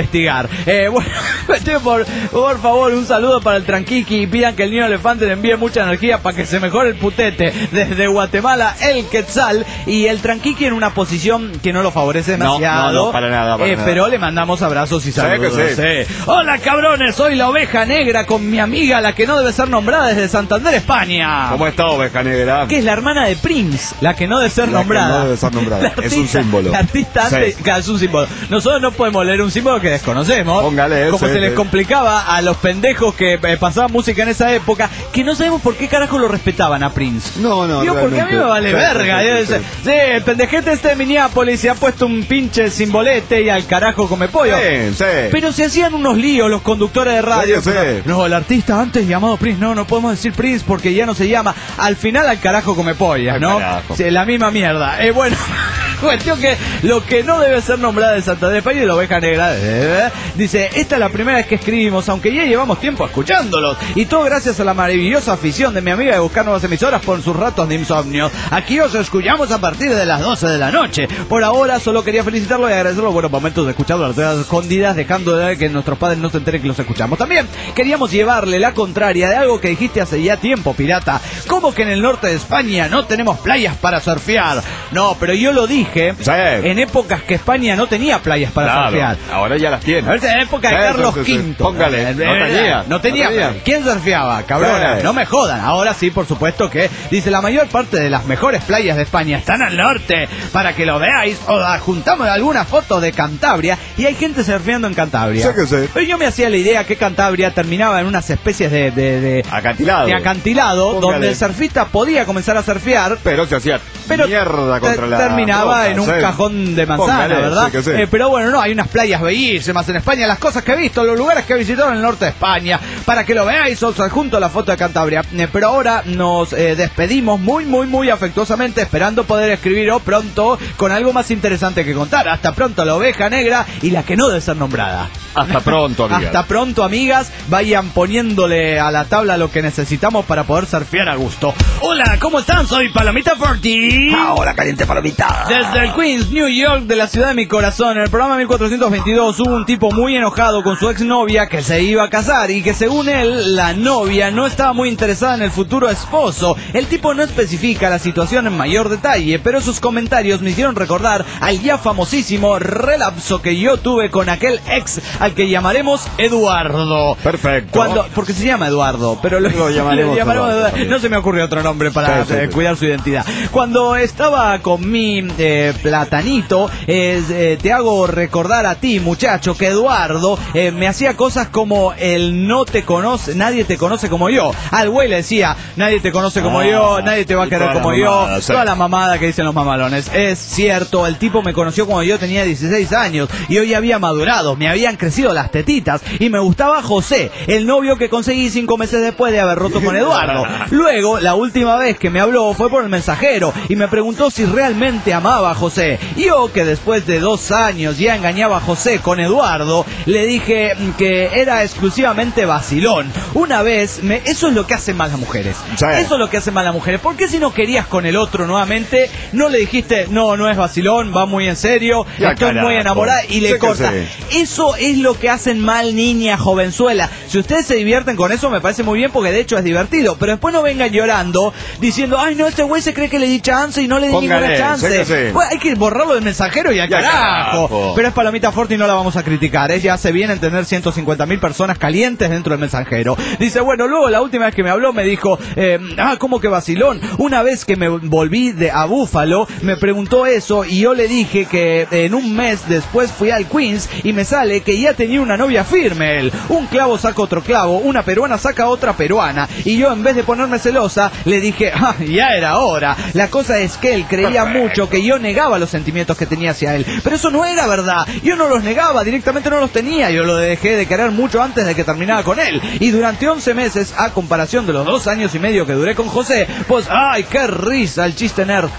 señor. Eh, bueno, por, por favor, un saludo para el Tranquiqui y pidan que el niño elefante le envíe mucha energía para que se mejore el putete. Desde Guatemala, el Quetzal. Y el Tranquiqui en una posición que no lo favorece demasiado. No, no, no, para nada, para eh, nada. Pero le mandamos abrazos y saludos. Sí, que sí. Sí. Hola, cabrones, soy la oveja negra con mi amiga, la que no debe ser nombrada, desde Santander, España. ¿Cómo está, oveja negra? Que es la hermana de Prince, la que no debe ser La nombrada. que no debe ser nombrada. La Es artista, un símbolo. La artista antes, Sí. claro, es un símbolo. Nosotros no podemos leer un símbolo que desconocemos. Póngale, como sí, se les sí. complicaba a los pendejos que eh, pasaban música en esa época, que no sabemos por qué carajo lo respetaban a Prince. No, no, Digo, porque a mí me vale Sí, verga. sí, Yo sí, dice, sí. sí, el pendejete este de Minneapolis se ha puesto un pinche simbolete y al carajo come pollo. Sí, sí. Pero se hacían unos líos los conductores de radio. Sí, sí. No, el artista antes llamado Prince, no, no podemos decir Prince porque ya no se llama. Al final al carajo come pollas, Al ¿no? carajo. Sí, la misma mierda. Eh, bueno, cuestión que lo que no debe ser nombrada de Santander España y la oveja negra. eh, dice, esta es la primera vez que escribimos, aunque ya llevamos tiempo escuchándolos. Y todo gracias a la maravillosa afición de mi amiga de buscar nuevas emisoras por sus ratos de insomnio. Aquí os escuchamos a partir de las doce de la noche. Por ahora solo quería felicitarlo y agradecer los buenos momentos de escuchar las horas escondidas, dejando de que nuestros padres no se enteren que los escuchamos. También queríamos llevarle la contraria de algo que dijiste hace ya tiempo, pirata. ¿Cómo que en el norte de España no tenemos playas para surfear? No, pero yo lo dije Sí. en épocas que España no tenía playas para Claro, surfear. ahora ya las tiene. A ver, en época de Sí, Carlos sí, sí, sí. quinto. Póngale, Eh, no eh, tenía, No tenía. no tenía. ¿Quién surfeaba? Cabrona, Sí. no me jodan. Ahora sí, por supuesto que dice la mayor parte de las mejores playas de España están al norte. Para que lo veáis, o juntamos algunas fotos de Cantabria y hay gente surfeando en Cantabria. Sí que sí. Pero yo me hacía la idea que Cantabria terminaba en unas especies de, de, de Acantilado. de acantilado, Póngale. donde el surfista podía comenzar a surfear, Pero se hacía pero mierda contra te- la terminaba roca, en un sí. cajón de manzana, Póngale, ¿verdad? sí que sí. Eh, pero bueno, no, hay unas playas bellísimas en España, las cosas que he visto, los lugares que he visitado en el norte de España, para que lo veáis, os adjunto la foto de Cantabria. Eh, pero ahora nos eh, despedimos muy, muy, muy afectuosamente, esperando poder escribiros pronto con algo más interesante que contar. Hasta pronto, la oveja negra y la que no debe ser nombrada. Hasta pronto, amiga. Hasta pronto, amigas. Vayan poniéndole a la tabla lo que necesitamos para poder surfear a gusto. Hola, ¿cómo están? Soy Palomita Forti. Hola, caliente palomita. Desde el Queens, New York, de la ciudad de mi corazón, en el programa mil cuatrocientos veintidós hubo un tipo muy enojado con su exnovia que se iba a casar y que según él, la novia no estaba muy interesada en el futuro esposo. El tipo no especifica la situación en mayor detalle, pero sus comentarios me hicieron recordar al ya famosísimo relapso que yo tuve con aquel ex al que llamaremos Eduardo. Perfecto. Cuando, porque se llama Eduardo, pero lo, Lo llamaremos le llamaremos Eduardo Eduardo. también. No se me ocurrió otro nombre para Sí, sí, eh, sí. cuidar su identidad. Cuando estaba con mi eh, platanito, eh, eh, te hago recordar a ti, muchacho, que Eduardo eh, me hacía cosas como el no te conoce, nadie te conoce como yo. Al güey le decía, nadie te conoce como Ah, yo, nadie te va a y querer toda la como yo. mamada, sí. Toda la mamada que dicen los mamalones. Es cierto, el tipo me conoció cuando yo tenía dieciséis años y hoy había madurado, me habían crecido las tetitas y me gustaba José, el novio que conseguí cinco meses después de haber roto con Eduardo. Luego, la última vez que me habló fue por el mensajero y me preguntó si realmente amaba a José. Yo, que después de dos años ya engañaba a José con Eduardo, le dije que era exclusivamente vacilón. Una vez, me, eso es lo que hacen mal las mujeres. Sí. Eso es lo que hacen mal las mujeres. ¿Por qué si no querías con el otro nuevamente, no le dijiste, no, no es vacilón, va muy en serio, Ya, estoy carajo. muy enamorada y le Sí que corta? sí. Eso es lo que hacen mal, niña, jovenzuela. Si ustedes se divierten con eso, me parece muy bien porque de hecho es divertido. Pero después no vengan llorando diciendo, ay, no, este güey se cree que le di chance y no le di Póngale, ninguna chance. sí que sí. Pues hay que borrarlo del mensajero y al Ya, carajo. carajo. Pero es Palomita Forti y no la vamos a criticar. Ella hace bien en tener ciento cincuenta mil personas calientes dentro del mensajero. Dice, bueno, luego la última vez que me habló me dijo, eh, ah, ¿cómo que vacilón? Una vez que me volví de a Búfalo, me preguntó eso y yo le dije que en un mes después fui al Queens y me sale que ya tenía una novia firme él. Un clavo saca otro clavo, una peruana saca otra peruana. Y yo en vez de ponerme celosa, le dije, ah, ya era hora. La cosa es que él creía mucho que yo negaba los sentimientos que tenía hacia él. Pero eso no era verdad. Yo no los negaba, directamente no los tenía. Yo lo dejé de querer mucho antes de que terminara con él. Y durante once meses, a comparación de los dos años y medio que duré con José, pues, ¡ay, qué risa el chiste nerd!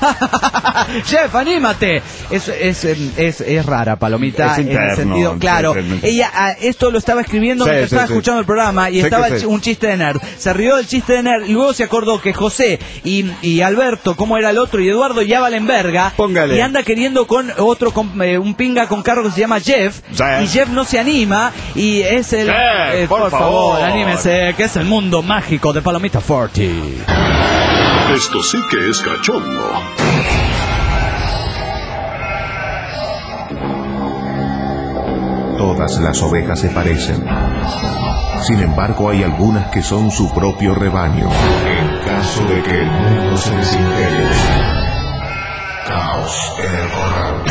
Chef, anímate. Es, es, es, es rara, Palomita, Es en el interno, sentido, claro. sí, sí. Ella, ah, esto lo estaba escribiendo Sí, mientras sí, estaba sí. escuchando el programa y Sí estaba que sí. un chiste de nerd. Se rió del chiste de nerd y luego se acordó que José José y, y Alberto, ¿cómo era el otro? Y Eduardo ya valen verga. Póngale. Y anda queriendo con otro, con, eh, un pinga con carro que se llama Jeff. Sí. Y Jeff no se anima y es el... Sí, eh, por por favor, favor. anímese, que es el mundo mágico de Palomita cuarenta. Esto sí que es cachondo. Todas las ovejas se parecen. Sin embargo, hay algunas que son su propio rebaño. En caso de que el mundo se desintegre. Caos en el corral.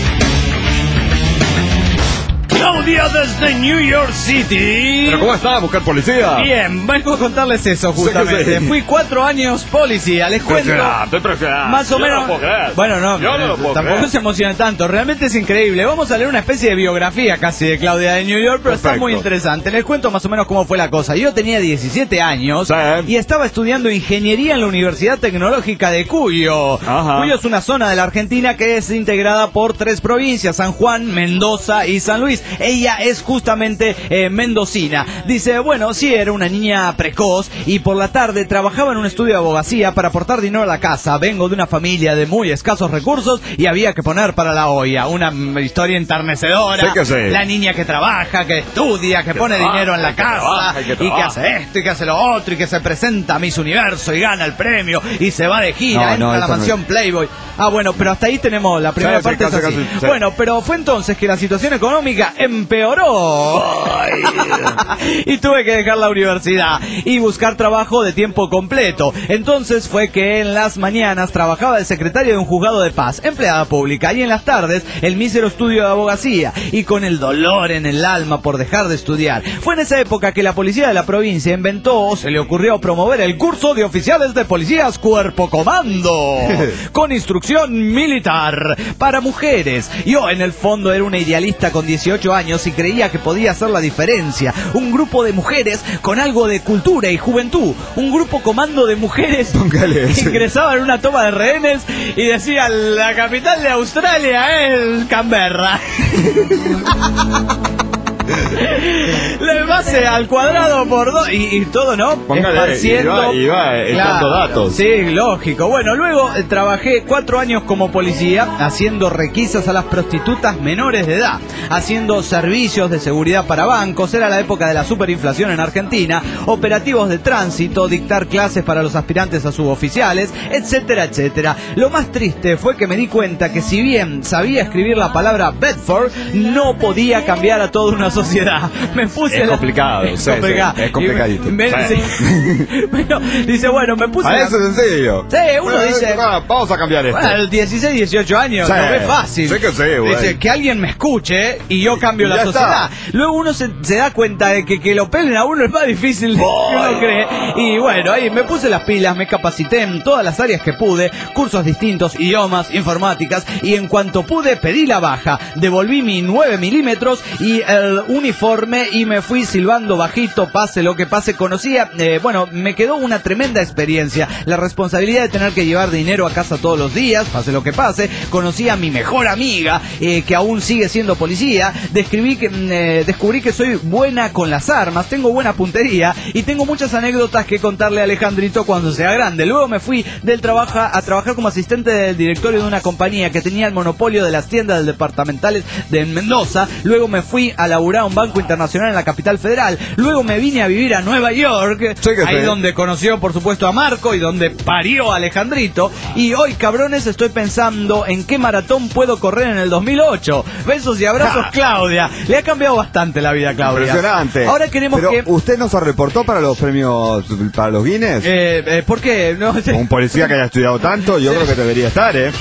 Claudia desde New York City. ¿Pero cómo está, mujer policía? Bien, vengo a contarles eso justamente. Sí, sí. Fui cuatro años policía, les cuento. Impresionante, impresionante. Más o Yo menos. no lo puedo creer. Bueno, no, Yo no lo puedo tampoco creer. se emocionen tanto. Realmente es increíble. Vamos a leer una especie de biografía casi de Claudia de New York, pero está Perfecto. muy interesante. Les cuento más o menos cómo fue la cosa. Yo tenía diecisiete años Sí. y estaba estudiando ingeniería en la Universidad Tecnológica de Cuyo. Ajá. Cuyo es una zona de la Argentina que es integrada por tres provincias: San Juan, Mendoza y San Luis. Ella es justamente eh, mendocina. Dice, bueno, sí, era una niña precoz y por la tarde trabajaba en un estudio de abogacía para aportar dinero a la casa. Vengo de una familia de muy escasos recursos y había que poner para la olla. Una mm, historia enternecedora. Sí que sí. La niña que trabaja, que estudia, que, Que pone trabaja, dinero en la que casa trabaja, y que y que trabaja. hace esto y que hace lo otro y que se presenta a Miss Universo y gana el premio y se va de gira, No, entra no, a la eso no mansión Playboy. Ah, bueno, pero hasta ahí tenemos la primera Sí, sí, parte. casi, es así. casi, sí. Bueno, pero fue entonces que la situación económica empeoró. Y tuve que dejar la universidad y buscar trabajo de tiempo completo. Entonces fue que en las mañanas trabajaba de secretario de un juzgado de paz, empleada pública, y en las tardes el mísero estudio de abogacía, y con el dolor en el alma por dejar de estudiar. Fue en esa época que la policía de la provincia inventó o se le ocurrió promover el curso de oficiales de policías Cuerpo Comando, con instrucción militar para mujeres. Yo en el fondo era una idealista con dieciocho años y creía que podía hacer la diferencia. Un grupo de mujeres con algo de cultura y juventud. Un grupo comando de mujeres Póngale que ese. ingresaban en una toma de rehenes y decían, la capital de Australia es Canberra. Le base al cuadrado por dos y, y todo, ¿no? Póngale, Esparciendo. iba- iba echando datos. Sí, lógico. Bueno, luego eh, trabajé cuatro años como policía haciendo requisas a las prostitutas menores de edad, haciendo servicios de seguridad para bancos. Era la época de la superinflación en Argentina, operativos de tránsito, dictar clases para los aspirantes a suboficiales, etcétera, etcétera. Lo más triste fue que me di cuenta que si bien sabía escribir la palabra Bedford, no podía cambiar a toda una sociedad. Me puse Es la- complicado, Es sí, complicado. sí, es complicadito. Y me- me- Sí. sí. Bueno, dice, bueno, me puse A la- eso es sencillo. Sí, uno Bueno, dice- ah, vamos a cambiar esto. Bueno, a los dieciséis, dieciocho años, Sí, no es fácil. sí que sí, güey. Dice, que alguien me escuche y yo cambio Y la ya sociedad. Luego uno se, se da cuenta de que que lo pelen a uno es más difícil de que uno cree. Y bueno, ahí me puse las pilas, me capacité en todas las áreas que pude, cursos distintos, idiomas, informáticas, y en cuanto pude pedí la baja, devolví mi nueve milímetros y el uniforme y me fui silbando bajito, pase lo que pase. Conocía, eh, bueno, me quedó una tremenda experiencia, la responsabilidad de tener que llevar dinero a casa todos los días, pase lo que pase. Conocí a mi mejor amiga, eh, que aún sigue siendo policía. Describí que, mm, eh, descubrí que soy buena con las armas, tengo buena puntería y tengo muchas anécdotas que contarle a Alejandrito cuando sea grande. Luego me fui del trabajo a trabajar como asistente del directorio de una compañía que tenía el monopolio de las tiendas del departamentales de Mendoza. Luego me fui a laburar a un banco internacional en la capital federal. Luego me vine a vivir a Nueva York, Sí que ahí sí. donde conoció por supuesto a Marco y donde parió a Alejandrito. Y hoy, cabrones, estoy pensando en qué maratón puedo correr en el dos mil ocho. Besos y abrazos, Claudia. Le ha cambiado bastante la vida a Claudia. Impresionante. Ahora queremos Pero, que... ¿usted no se reportó para los premios, para los Guinness? Eh, eh, ¿Por qué? No, Un policía que haya estudiado tanto, yo creo que debería estar, ¿eh?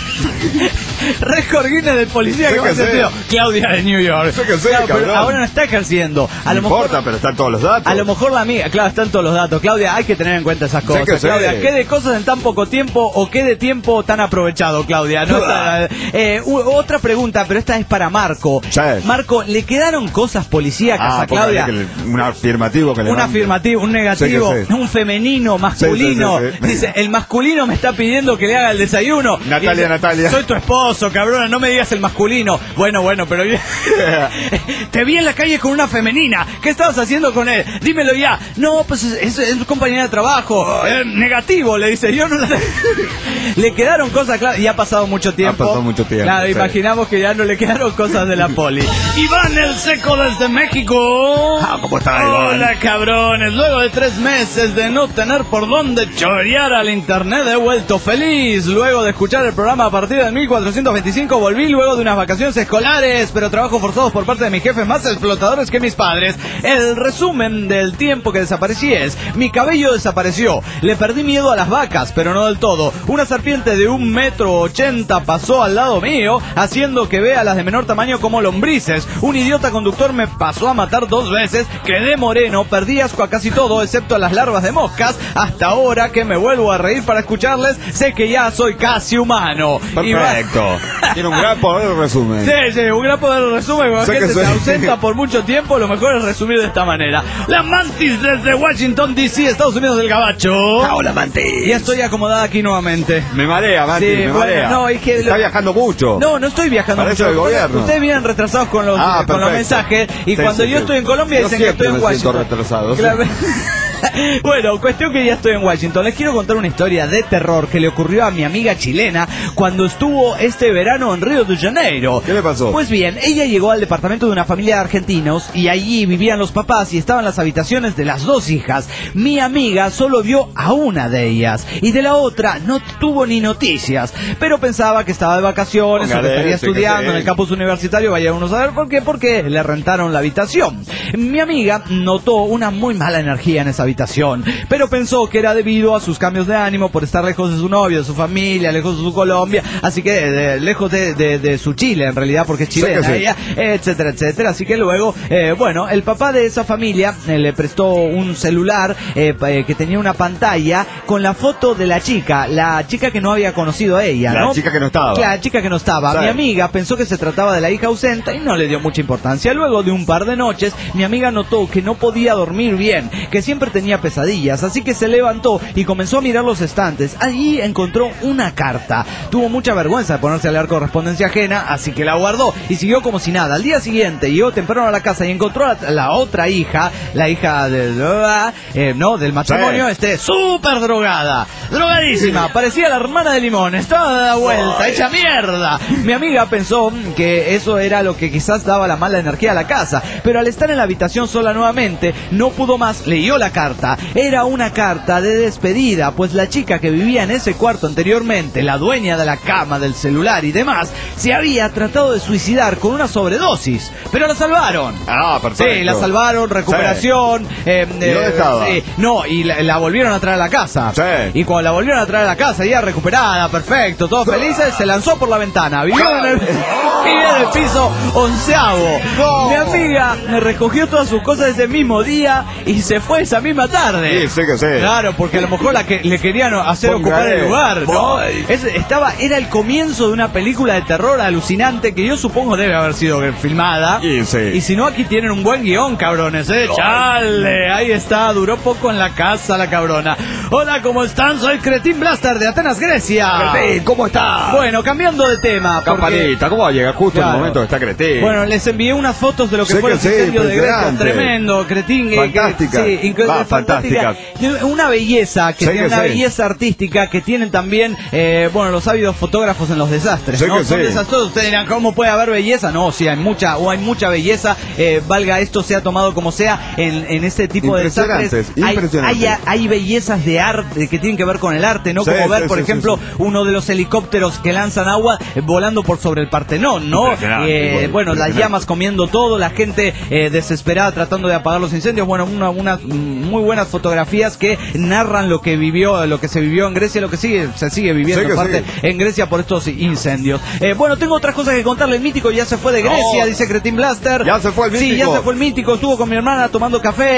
récord Guinness del policía Sí que que más sí. sentido. Claudia de New York. Sí que sí, Claro, pero cabrón. ahora no está ejerciendo. A No lo mejor, importa, pero están todos los datos. a lo mejor la amiga, claro, están todos los datos. Claudia, hay que tener en cuenta esas cosas. que sí. Claudia, ¿qué de cosas en tan poco tiempo o qué de tiempo tan aprovechado, Claudia? ¿No? Eh, u- otra pregunta, pero esta es para Marco. Sí. Marco, ¿le quedaron cosas policíacas Ah, a Claudia? póngale que le- un afirmativo que le Un mande. afirmativo, un negativo, Sí que sí. un femenino, masculino. Sí, sí, sí, sí. Dice, el masculino me está pidiendo que le haga el desayuno. Natalia, Y dice, Natalia. soy tu esposa. asqueroso, cabrona, no me digas el masculino. Bueno, bueno, pero... Te vi en la calle con una femenina. ¿Qué estabas haciendo con él? Dímelo ya. No, pues es, es, es compañera de trabajo. Eh, negativo, le dice. Yo no la... Le quedaron cosas claras. Y ha pasado mucho tiempo. Ha pasado mucho tiempo. Claro, sí. Imaginamos que ya no le quedaron cosas de la poli. Iván el Seco desde México. Ah, ¿cómo está, Iván? Hola, cabrones. Luego de tres meses de no tener por dónde chorear al internet, he vuelto feliz. Luego de escuchar el programa a partir del mil cuatrocientos veinticinco, volví luego de unas vacaciones escolares, pero trabajos forzados por parte de mis jefes más explotadores que mis padres. El resumen del tiempo que desaparecí es: mi cabello desapareció, le perdí miedo a las vacas, pero no del todo. Una serpiente de un metro ochenta pasó al lado mío, haciendo que vea las de menor tamaño como lombrices. Un idiota conductor me pasó a matar dos veces, quedé moreno, perdí asco a casi todo, excepto a las larvas de moscas. Hasta ahora que me vuelvo a reír para escucharles, sé que ya soy casi humano. Perfecto. Tiene un gran poder de resumen. Sí, sí, un gran poder de resumen. Cuando Sé gente que se soy- ausenta por mucho tiempo, lo mejor es resumir de esta manera. La Mantis desde Washington, D C, Estados Unidos del Gabacho. Hola, Mantis. Ya estoy acomodada aquí nuevamente. Me marea, Mantis, Sí, me bueno, marea. no, es que Está lo- viajando mucho. No, no estoy viajando Para mucho. eso el gobierno. Ustedes vienen retrasados con los, Ah, con los perfecto. mensajes. Y Sí, cuando sí, yo sí. estoy en Colombia Yo dicen que siempre estoy en me siento Washington. retrasado, sí. Claro. Bueno, cuestión que ya estoy en Washington. Les quiero contar una historia de terror que le ocurrió a mi amiga chilena cuando estuvo este verano en Río de Janeiro. ¿Qué le pasó? Pues bien, ella llegó al departamento de una familia de argentinos y allí vivían los papás y estaban las habitaciones de las dos hijas. Mi amiga solo vio a una de ellas y de la otra no tuvo ni noticias, pero pensaba que estaba de vacaciones o que Póngale, estaría sí, que estudiando sí. en el campus universitario. Vaya uno a saber por qué, porque le rentaron la habitación. Mi amiga notó una muy mala energía en esa habitación, pero pensó que era debido a sus cambios de ánimo por estar lejos de su novio, de su familia, lejos de su Colombia, así que de- lejos de, de- de su Chile en realidad, porque es chilena Sí que sí. ella, etcétera, etcétera. Así que luego, eh, bueno, el papá de esa familia eh, le prestó un celular eh, pa- eh, que tenía una pantalla con la foto de la chica, la chica que no había conocido a ella, La ¿no? chica que no estaba. La chica que no estaba. Sí. Mi amiga pensó que se trataba de la hija ausente y no le dio mucha importancia. Luego de un par de noches, mi amiga notó que no podía dormir bien, que siempre tenía pesadillas, así que se levantó y comenzó a mirar los estantes. Allí encontró una carta. Tuvo mucha vergüenza de ponerse a leer correspondencia ajena, así que la guardó y siguió como si nada. Al día siguiente llegó temprano a la casa y encontró a la, la otra hija, la hija de, eh, no, del matrimonio, Sí. este, súper drogada, drogadísima, parecía la hermana de Limón, estaba de la vuelta, hecha mierda. Mi amiga pensó que eso era lo que quizás daba la mala energía a la casa, pero al estar en la habitación sola nuevamente, no pudo más, leyó la carta. Era una carta de despedida, pues la chica que vivía en ese cuarto anteriormente, la dueña de la cama, del celular y demás, se había tratado de suicidar con una sobredosis, pero la salvaron. Ah, perfecto. Sí, la salvaron, recuperación. eh, ¿Y dónde estaba? sí, no, y la, la volvieron a traer a la casa. Sí. Y cuando la volvieron a traer a la casa, ya recuperada, perfecto, todos felices, se lanzó por la ventana. Vivió en el, vivió en el piso onceavo. No. Mi amiga recogió todas sus cosas ese mismo día y se fue esa misma tarde. Sí, sí que sí. Claro, porque a lo mejor la que le querían hacer Póngale. ocupar el lugar, ¿no? Voy. Es- estaba, era el comienzo de una película de terror alucinante que yo supongo debe haber sido filmada. Y sí. Y si no, aquí tienen un buen guión, cabrones, ¿eh? Chale, ahí está, duró poco en la casa la cabrona. Hola, ¿cómo están? Soy Cretín Blaster de Atenas, Grecia. Cretín, ¿cómo está? Bueno, cambiando de tema. porque- Campanita, ¿cómo va a llegar justo en Claro. el momento que está Cretín? Bueno, les envié unas fotos de lo que Sé fue que el sí, incendio de Grecia. impresionante. Tremendo, Cretín. eh, que- Fantástica. sí, incre- Va, fantástica. fantástica. Una belleza, que Sé tiene que una sí. belleza artística que tienen también, eh, bueno, los ávidos fotógrafos en los desastres. Sé ¿no? que Son sí. desastrosos. Ustedes dirán, ¿cómo puede haber belleza? No, sí, hay mucha, o hay mucha belleza, eh, valga esto sea tomado como sea, en, en este tipo de desastres. Impresionantes, Hay, impresionantes. hay, hay bellezas de arte que tienen que ver con el arte, ¿no? Sí, Como ver, sí, por sí, ejemplo, sí, uno de los helicópteros que lanzan agua eh, volando por sobre el Partenón, ¿no? Impresionante, Eh, bueno, las impresionante. llamas comiendo todo, la gente eh, desesperada tratando de apagar los incendios. Bueno, una- unas mm, muy buenas fotografías que narran lo que vivió, lo que se vivió en Grecia, lo que sigue, se sigue viviendo Sí, que en parte sí. en Grecia por estos incendios. Eh, bueno, tengo otras cosas que contarle. El mítico ya se fue de Grecia, No. dice Cretín Blaster. Ya se fue el Sí, ya mítico. se fue el mítico. Estuvo con mi hermana tomando café y yo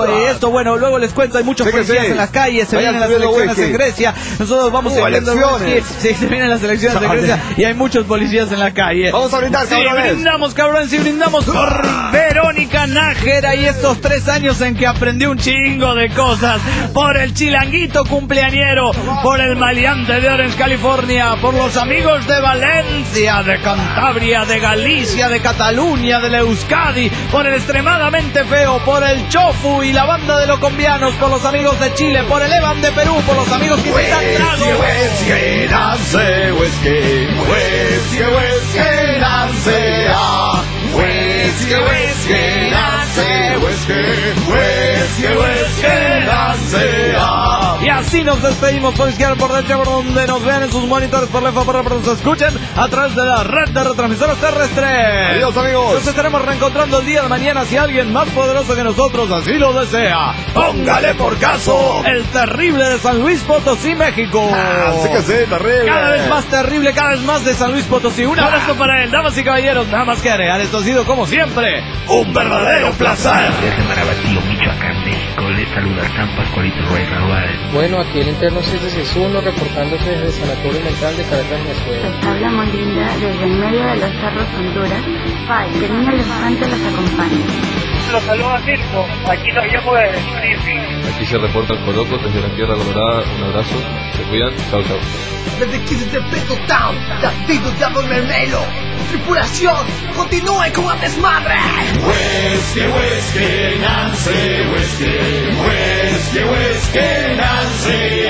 y esto, bueno, luego les cuento, hay muchos Sí que policías sí. en las calles, se Vayan vienen las subiendo elecciones whisky. en Grecia, nosotros vamos Uh, a ir viendo el elecciones. whisky. Sí, se vienen las elecciones en Grecia y hay muchos policías en la calle. Vamos a brindar, Sí, cabrones. brindamos, cabrones, y brindamos por Verónica Nájera y estos tres años en que aprendió un chingo de cosas, por el chilanguito cumpleañero, por el maleante de Orange, California, por los amigos de Valencia, de Cantabria, de Galicia, de Cataluña, de Euskadi, por el extremadamente feo, por el Chofu y la banda de locombianos, por los amigos de Chile, por el Evan de Perú, por los amigos que invitan trago. Whisky, nace whisky, whisky, whisky, nace ah. Whisky, whisky, nace whisky, whisky, whisky, nace ah. Y así nos despedimos por izquierda, por derecha, por donde nos vean en sus monitores, por left, por right, por donde se escuchen a través de la red de retransmisores terrestres. Adiós, amigos. Nos estaremos reencontrando el día de mañana si alguien más poderoso que nosotros así lo desea. Póngale por caso el terrible de San Luis Potosí, México. Así que sí, terrible. Cada vez más terrible, cada vez más de San Luis Potosí. Un abrazo para él, damas y caballeros. Nada más que agregar, esto ha sido como siempre un verdadero placer. Desde Marabatío, Michoacán, México, les saluda San Pascualito Ruiz Raúl. Bueno, aquí el interno seis seis uno reportándose desde el Sanatorio Mental de Caracas, Venezuela. Les habla Molinda desde en medio de los cerros Honduras. Pai, que niño elefante los acompañe. Los saluda Circo, aquí nos llamo de Springfield. Aquí se reporta el Coloco desde la Tierra Colorada. Un abrazo, se cuidan, chao chao. Desde Kisses de Peto Town, David Diablo Mermelo. Tripulación, continúe con el desmadre. Whisky, whisky, Nancy, whisky, whisky, whisky, Nancy.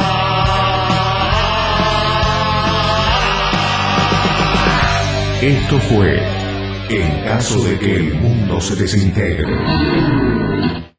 Esto fue En caso de que el mundo se desintegre.